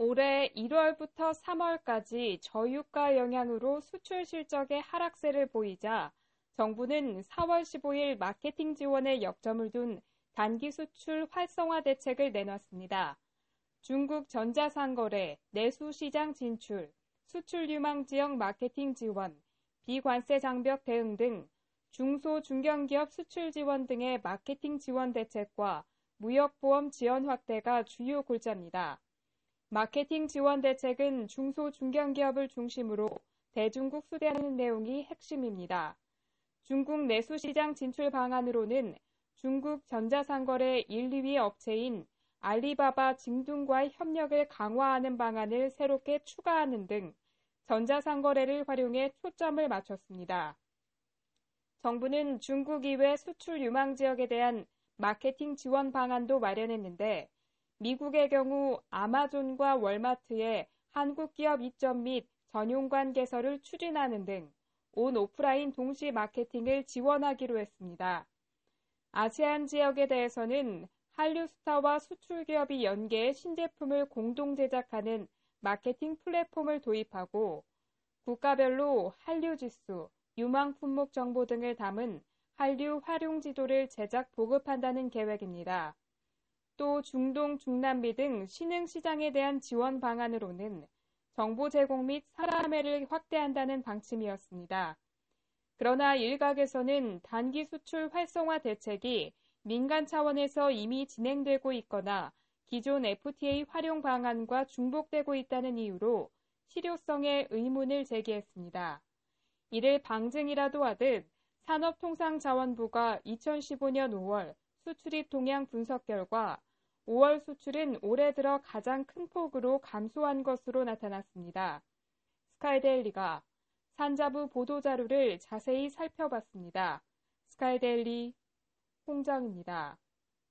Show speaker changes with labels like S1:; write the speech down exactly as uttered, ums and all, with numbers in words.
S1: 올해 일월부터 삼월까지 저유가 영향으로 수출 실적의 하락세를 보이자 정부는 사월 십오일 마케팅 지원에 역점을 둔 단기 수출 활성화 대책을 내놨습니다. 중국 전자상거래, 내수시장 진출, 수출 유망 지역 마케팅 지원, 비관세 장벽 대응 등 중소 중견기업 수출 지원 등의 마케팅 지원 대책과 무역보험 지원 확대가 주요 골자입니다. 마케팅 지원 대책은 중소 중견기업을 중심으로 대중국 수대하는 내용이 핵심입니다. 중국 내수시장 진출 방안으로는 중국 전자상거래 일, 이위 업체인 알리바바 징둥과의 협력을 강화하는 방안을 새롭게 추가하는 등 전자상거래를 활용해 초점을 맞췄습니다. 정부는 중국 이외 수출 유망 지역에 대한 마케팅 지원 방안도 마련했는데 미국의 경우 아마존과 월마트의 한국 기업 입점 및 전용관 개설을 추진하는 등 온 오프라인 동시 마케팅을 지원하기로 했습니다. 아세안 지역에 대해서는 한류스타와 수출기업이 연계해 신제품을 공동 제작하는 마케팅 플랫폼을 도입하고 국가별로 한류지수, 유망 품목 정보 등을 담은 한류 활용 지도를 제작 보급한다는 계획입니다. 또 중동, 중남미 등 신흥시장에 대한 지원 방안으로는 정보 제공 및 사람회를 확대한다는 방침이었습니다. 그러나 일각에서는 단기 수출 활성화 대책이 민간 차원에서 이미 진행되고 있거나 기존 에프티에이 활용 방안과 중복되고 있다는 이유로 실효성에 의문을 제기했습니다. 이를 방증이라도 하듯 산업통상자원부가 이천십오년 오월 수출입 동향 분석 결과 오월 수출은 올해 들어 가장 큰 폭으로 감소한 것으로 나타났습니다. 스카이데일리가 산자부 보도자료를 자세히 살펴봤습니다. 스카이데일리 홍정입니다.